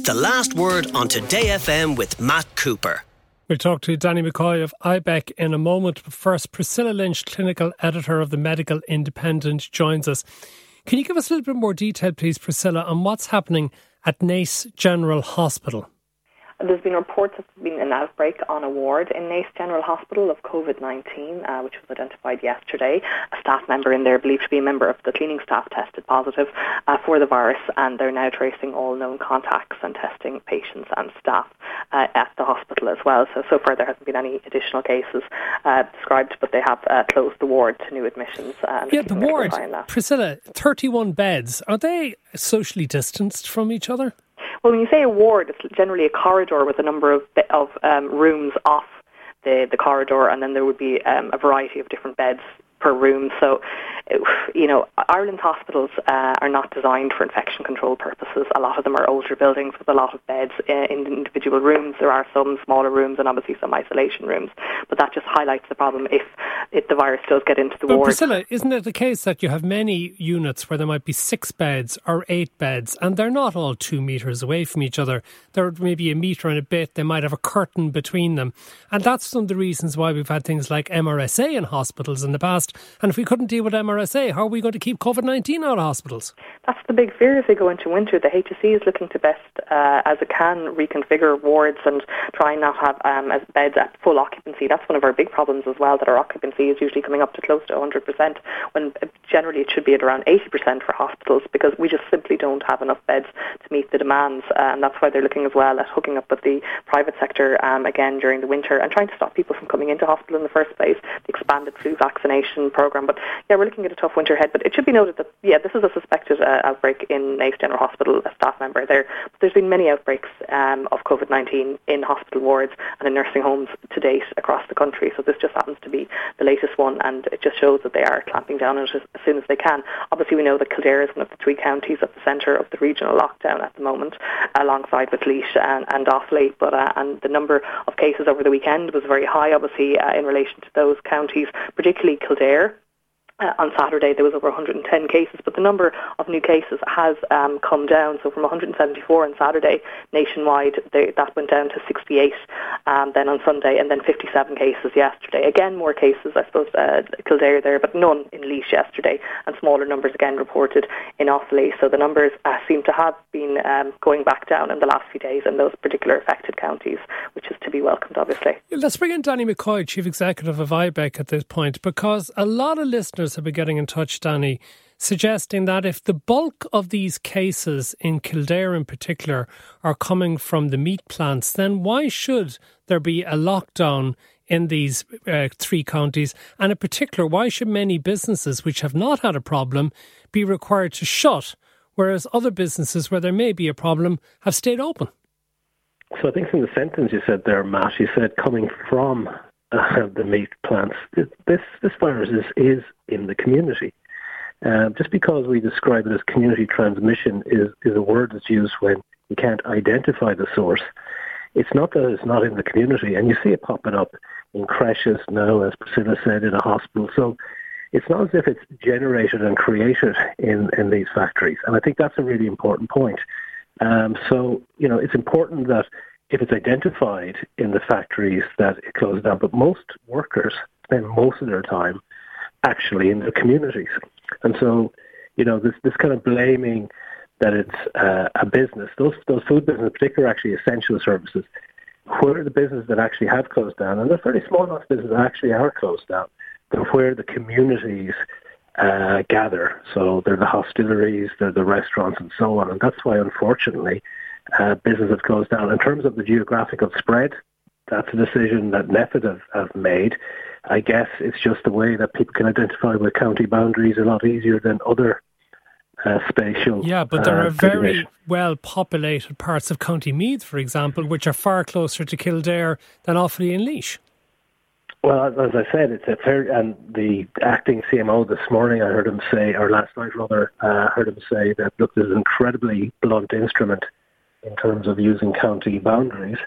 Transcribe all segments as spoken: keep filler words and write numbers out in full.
The Last Word on Today F M with Matt Cooper. We'll talk to Danny McCoy of I B E C in a moment. But first, Priscilla Lynch, clinical editor of the Medical Independent, joins us. Can you give us a little bit more detail, please, Priscilla, on what's happening at Naas General Hospital? There's been reports of there being an outbreak on a ward in Naas General Hospital of COVID nineteen, uh, which was identified yesterday. A staff member in there, believed to be a member of the cleaning staff, tested positive uh, for the virus, and they're now tracing all known contacts and testing patients and staff uh, at the hospital as well. So, so far there hasn't been any additional cases uh, described, but they have uh, closed the ward to new admissions. Uh, yeah, the ward, Priscilla, thirty-one beds. Are they socially distanced from each other? Well, when you say a ward, it's generally a corridor with a number of of um, rooms off the, the corridor, and then there would be um, a variety of different beds per room. So, you know, Ireland's hospitals uh, are not designed for infection control purposes. A lot of them are older buildings with a lot of beds uh, in individual rooms. There are some smaller rooms and obviously some isolation rooms. But that just highlights the problem if, if the virus does get into the but ward. Priscilla, isn't it the case that you have many units where there might be six beds or eight beds and they're not all two metres away from each other? They're maybe a metre and a bit. They might have a curtain between them. And that's one of the reasons why we've had things like M R S A in hospitals in the past. And if we couldn't deal with M R S A, how are we going to keep COVID nineteen out of hospitals? That's the big fear as we go into winter. The H S E is looking to best, uh, as it can, reconfigure wards and try and not have um, as beds at full occupancy. That's one of our big problems as well, that our occupancy is usually coming up to close to one hundred percent, when generally it should be at around eighty percent for hospitals, because we just simply don't have enough beds to meet the demands. Uh, and that's why they're looking as well at hooking up with the private sector um, again during the winter and trying to stop people from coming into hospital in the first place, the expanded flu vaccination programme. But yeah, we're looking at a tough winter ahead. But it should be noted that, yeah, this is a suspected uh, outbreak in Naas General Hospital, a staff member there. But there's been many outbreaks um, of COVID nineteen in hospital wards and in nursing homes to date across the country. So this just happens to be the latest one, and it just shows that they are clamping down on it as, as soon as they can. Obviously, we know that Kildare is one of the three counties at the centre of the regional lockdown at the moment, alongside with Laois and, and Offaly. But uh, and the number of cases over the weekend was very high, obviously, uh, in relation to those counties, particularly Kildare. Uh, on Saturday there was over one hundred ten cases, but the number of new cases has um, come down. So from one hundred seventy-four on Saturday nationwide, they, that went down to sixty-eight um, then on Sunday, and then fifty-seven cases yesterday. Again, more cases, I suppose, uh, Kildare there, but none in Laois yesterday, and smaller numbers again reported in Offaly. So the numbers uh, seem to have been um, going back down in the last few days in those particular affected counties, which is to be welcomed, obviously. Let's bring in Danny McCoy, Chief Executive of I B E C at this point, because a lot of listeners have been getting in touch, Danny, suggesting that if the bulk of these cases in Kildare in particular are coming from the meat plants, then why should there be a lockdown in these uh, three counties? And in particular, why should many businesses which have not had a problem be required to shut, whereas other businesses where there may be a problem have stayed open? So I think from the sentence you said there, Matt, you said coming from uh, the meat plants. This this virus is, is in the community. Uh, just because we describe it as community transmission is, is a word that's used when you can't identify the source. It's not that it's not in the community, and you see it popping up in creches now, as Priscilla said, in a hospital. So it's not as if it's generated and created in, in these factories, and I think that's a really important point. Um, so, you know, it's important that if it's identified in the factories that it closes down, but most workers spend most of their time actually in the communities. And so, you know, this, this kind of blaming that it's uh, a business, those those food businesses in particular are actually essential services. Where the businesses that actually have closed down, and they're fairly small enough businesses that actually are closed down, but where the communities uh, gather. So they're the hosteleries, they're the restaurants and so on. And that's why, unfortunately, uh, business have closed down. In terms of the geographical spread, that's a decision that NPHET have, have made. I guess it's just the way that people can identify with county boundaries a lot easier than other uh, spatial. Yeah, but there uh, are very well populated parts of County Meath, for example, which are far closer to Kildare than Offaly and Laois. Well, as I said, it's a fair, and the acting C M O this morning, I heard him say, or last night rather, uh, heard him say that, look, there's an incredibly blunt instrument in terms of using county boundaries.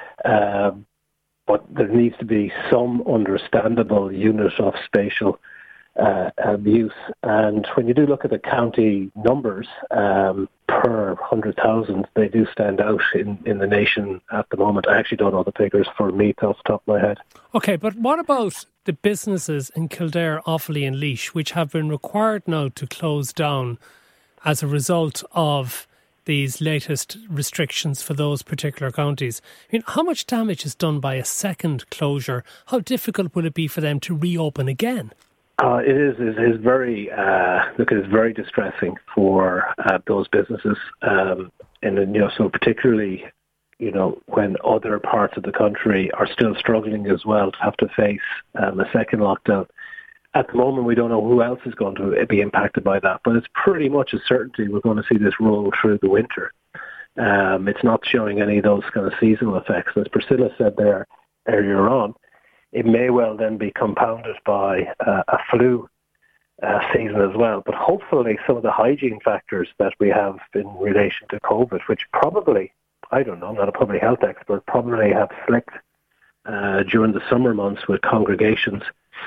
Um, but there needs to be some understandable unit of spatial uh, abuse. And when you do look at the county numbers um, per one hundred thousand, they do stand out in, in the nation at the moment. I actually don't know the figures for Meath off the top of my head. OK, but what about the businesses in Kildare, Offaly and Laois, which have been required now to close down as a result of these latest restrictions for those particular counties? I mean, how much damage is done by a second closure? How difficult will it be for them to reopen again? Uh, it is. It is very. Uh, look, it is very distressing for uh, those businesses, um, and you know, so particularly, you know, when other parts of the country are still struggling as well to have to face um, a second lockdown. At the moment, we don't know who else is going to be impacted by that, but it's pretty much a certainty we're going to see this roll through the winter. Um, it's not showing any of those kind of seasonal effects. As Priscilla said there earlier on, it may well then be compounded by uh, a flu uh, season as well. But hopefully some of the hygiene factors that we have in relation to COVID, which probably, I don't know, I'm not a public health expert, probably have slipped uh, during the summer months with congregations,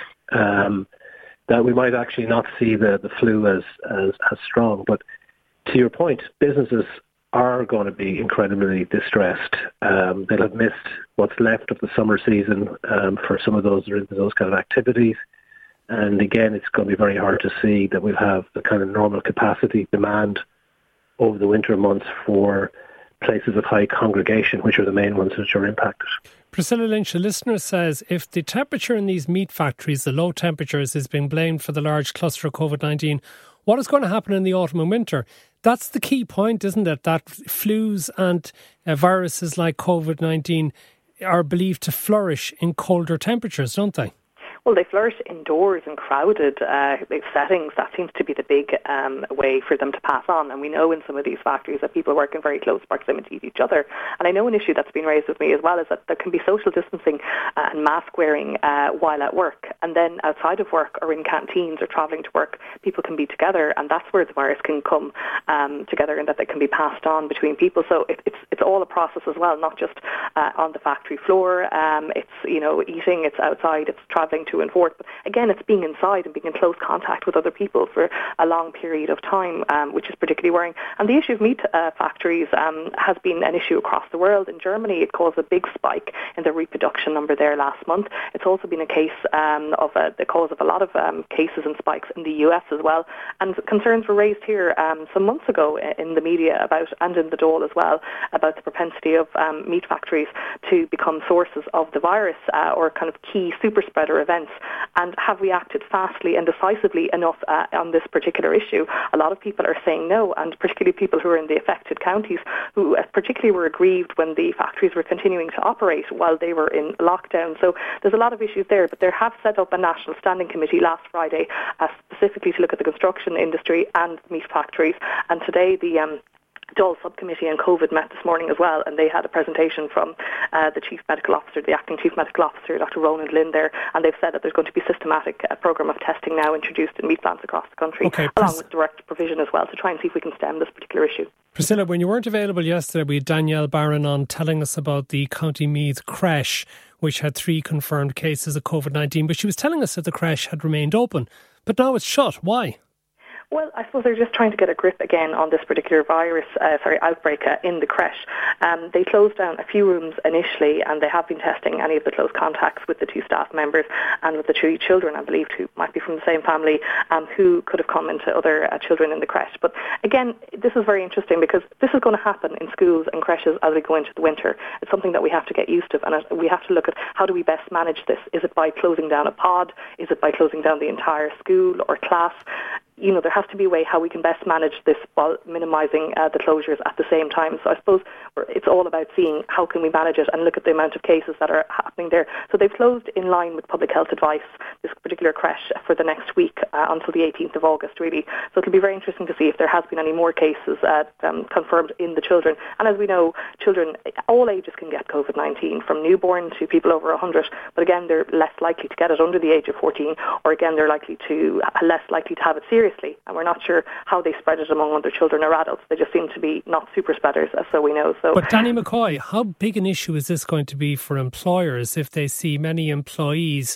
Um, that we might actually not see the, the flu as, as, as strong. But to your point, businesses are going to be incredibly distressed. Um, they'll have missed what's left of the summer season um, for some of those those kind of activities. And again, it's going to be very hard to see that we'll have the kind of normal capacity demand over the winter months for places of high congregation, which are the main ones which are impacted. Priscilla Lynch, a listener says, if the temperature in these meat factories, the low temperatures, is being blamed for the large cluster of COVID nineteen, what is going to happen in the autumn and winter? That's the key point, isn't it? That flus and uh, viruses like COVID nineteen are believed to flourish in colder temperatures, don't they? Well, they flourish indoors in crowded uh, settings. That seems to be the big um, way for them to pass on. And we know in some of these factories that people work in very close proximity to each other. And I know an issue that's been raised with me as well is that there can be social distancing uh, and mask wearing uh, while at work. And then outside of work or in canteens or travelling to work, people can be together. And that's where the virus can come um, together and that they can be passed on between people. So it, it's it's all a process as well, not just uh, on the factory floor. Um, it's, you know, eating, it's outside, it's travelling to and forth. But again, it's being inside and being in close contact with other people for a long period of time, um, which is particularly worrying. And the issue of meat uh, factories um, has been an issue across the world. In Germany, it caused a big spike in the reproduction number there last month. It's also been a case um, of a, the cause of a lot of um, cases and spikes in the U S as well. And concerns were raised here um, some months ago in the media about, and in the Dáil as well, about the propensity of um, meat factories to become sources of the virus uh, or kind of key super spreader events. And have reacted fastly and decisively enough uh, on this particular issue. A lot of people are saying no, and particularly people who are in the affected counties who uh, particularly were aggrieved when the factories were continuing to operate while they were in lockdown. So there's a lot of issues there, but they have set up a national standing committee last Friday uh, specifically to look at the construction industry and meat factories. And today the um, Dáil subcommittee on COVID met this morning as well, and they had a presentation from uh, the Chief Medical Officer, the Acting Chief Medical Officer, Doctor Roland Lynn there, and they've said that there's going to be a systematic uh, programme of testing now introduced in meat plants across the country, okay, along Pris- with direct provision as well, to try and see if we can stem this particular issue. Priscilla, when you weren't available yesterday, we had Danielle Barron on telling us about the County Meath creche, which had three confirmed cases of COVID nineteen, but she was telling us that the creche had remained open, but now it's shut. Why? Well, I suppose they're just trying to get a grip again on this particular virus, uh, sorry, outbreak uh, in the creche. Um, they closed down a few rooms initially, and they have been testing any of the close contacts with the two staff members and with the two children, I believe, who might be from the same family, um, who could have come into other uh, children in the creche. But again, this is very interesting because this is going to happen in schools and creches as we go into the winter. It's something that we have to get used to, and we have to look at how do we best manage this. Is it by closing down a pod? Is it by closing down the entire school or class? You know, there has to be a way how we can best manage this while minimising uh, the closures at the same time. So I suppose it's all about seeing how can we manage it and look at the amount of cases that are happening there. So they've closed in line with public health advice this particular creche for the next week uh, until the eighteenth of August, really. So it'll be very interesting to see if there has been any more cases uh, um, confirmed in the children. And as we know, children, all ages can get COVID nineteen, from newborn to people over one hundred. But again, they're less likely to get it under the age of fourteen, or again, they're likely to uh, less likely to have it seriously. And we're not sure how they spread it among other children or adults. They just seem to be not super spreaders, so we know. So, but Danny McCoy, how big an issue is this going to be for employers if they see many employees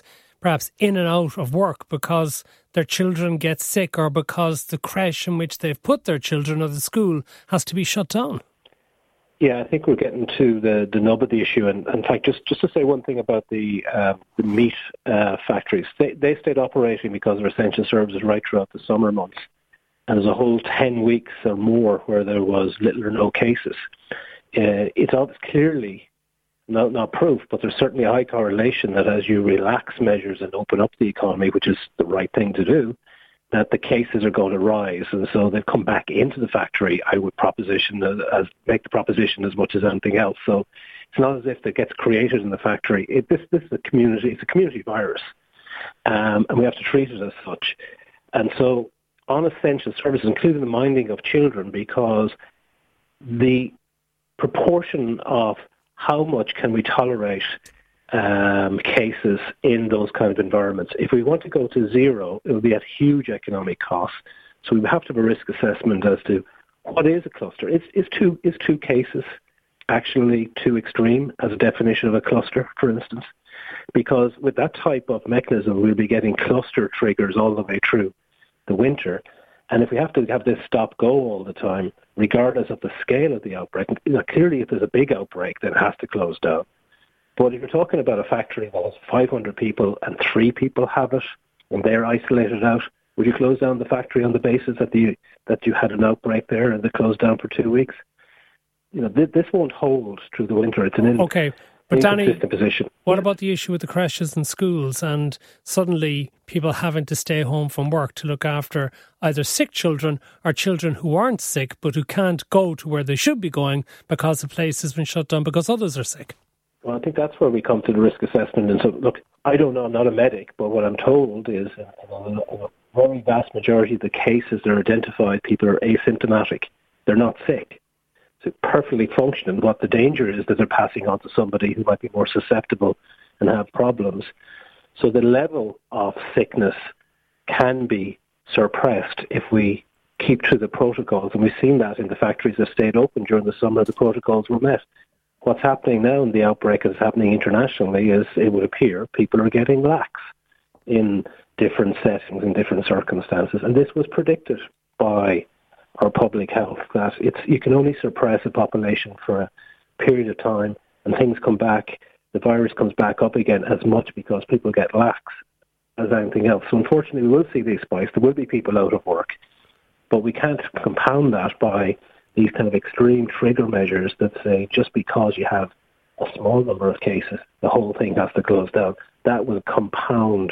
perhaps in and out of work because their children get sick or because the creche in which they've put their children or the school has to be shut down. Yeah, I think we're getting to the, the nub of the issue. And in fact, just, just to say one thing about the, uh, the meat uh, factories, they, they stayed operating because of essential services right throughout the summer months. And there's a whole ten weeks or more where there was little or no cases. Uh, it's obviously clearly not, not proof, but there's certainly a high correlation that as you relax measures and open up the economy, which is the right thing to do, that the cases are going to rise, and so they've come back into the factory. I would proposition as, as make the proposition as much as anything else. So it's not as if it gets created in the factory. It, this this is a community. It's a community virus, um, and we have to treat it as such. And so on essential services, including the minding of children, because the proportion of how much can we tolerate Um, cases in those kind of environments. If we want to go to zero, it will be at huge economic cost. So we have to have a risk assessment as to what is a cluster. Is, is, two, is two cases actually too extreme as a definition of a cluster, for instance? Because with that type of mechanism, we'll be getting cluster triggers all the way through the winter. And if we have to have this stop-go all the time, regardless of the scale of the outbreak, you know, clearly if there's a big outbreak, then it has to close down. But if you're talking about a factory that has five hundred people and three people have it and they're isolated out, would you close down the factory on the basis that the that you had an outbreak there and they closed down for two weeks? You know, th- this won't hold through the winter. It's an in- okay. But Danny, position. What yeah. about the issue with the creches and schools and suddenly people having to stay home from work to look after either sick children or children who aren't sick but who can't go to where they should be going because the place has been shut down because others are sick? Well, I think that's where we come to the risk assessment. And so, look, I don't know, I'm not a medic, but what I'm told is in a, in a very vast majority of the cases that are identified, people are asymptomatic. They're not sick. So perfectly functioning. What the danger is that they're passing on to somebody who might be more susceptible and have problems. So the level of sickness can be suppressed if we keep to the protocols. And we've seen that in the factories that stayed open during the summer, the protocols were met. What's happening now in the outbreak is happening internationally is, it would appear, people are getting lax in different settings, in different circumstances. And this was predicted by our public health, that it's you can only suppress a population for a period of time and things come back, the virus comes back up again as much because people get lax as anything else. So unfortunately we will see these spikes. There will be people out of work, but we can't compound that by these kind of extreme trigger measures that say just because you have a small number of cases, the whole thing has to close down. That will compound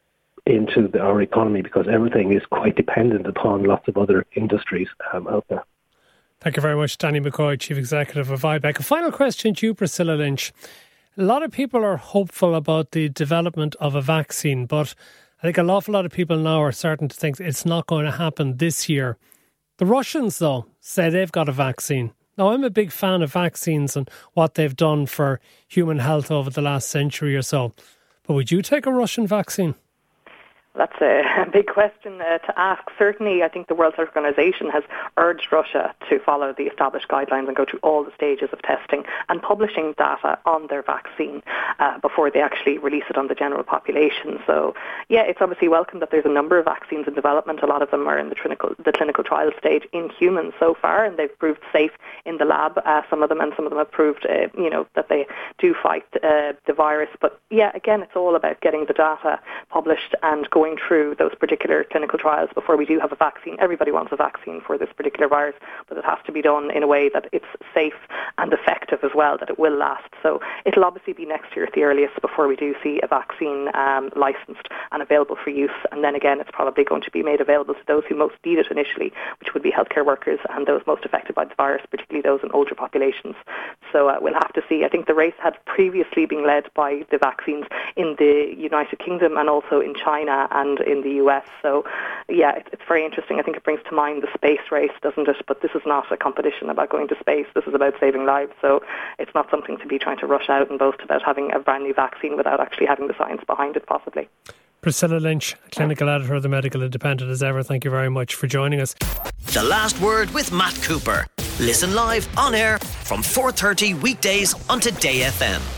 into the, our economy because everything is quite dependent upon lots of other industries um, out there. Thank you very much, Danny McCoy, Chief Executive of I BEC. A final question to you, Priscilla Lynch. A lot of people are hopeful about the development of a vaccine, but I think an awful lot of people now are starting to think it's not going to happen this year. The Russians, though, say they've got a vaccine. Now, I'm a big fan of vaccines and what they've done for human health over the last century or so. But would you take a Russian vaccine? That's a big question uh, to ask. Certainly, I think the World Health Organization has urged Russia to follow the established guidelines and go through all the stages of testing and publishing data on their vaccine uh, before they actually release it on the general population. So, yeah, it's obviously welcome that there's a number of vaccines in development. A lot of them are in the clinical, the clinical trial stage in humans so far, and they've proved safe in the lab, uh, some of them, and some of them have proved, uh, you know, that they do fight uh, the virus. But, yeah, again, it's all about getting the data published and going through those particular clinical trials before we do have a vaccine. Everybody wants a vaccine for this particular virus, but it has to be done in a way that it's safe and effective as well, that it will last. So it'll obviously be next year at the earliest before we do see a vaccine um, licensed and available for use. And then again, it's probably going to be made available to those who most need it initially, which would be healthcare workers and those most affected by the virus, particularly those in older populations. So uh, we'll have to see. I think the race had previously been led by the vaccines in the United Kingdom and also in China and in the U S. So, yeah, it's, it's very interesting. I think it brings to mind the space race, doesn't it? But this is not a competition about going to space. This is about saving lives. So it's not something to be trying to rush out and boast about having a brand new vaccine without actually having the science behind it, possibly. Priscilla Lynch, Clinical Editor of the Medical Independent as ever. Thank you very much for joining us. The Last Word with Matt Cooper. Listen live on air from four thirty weekdays on Today F M.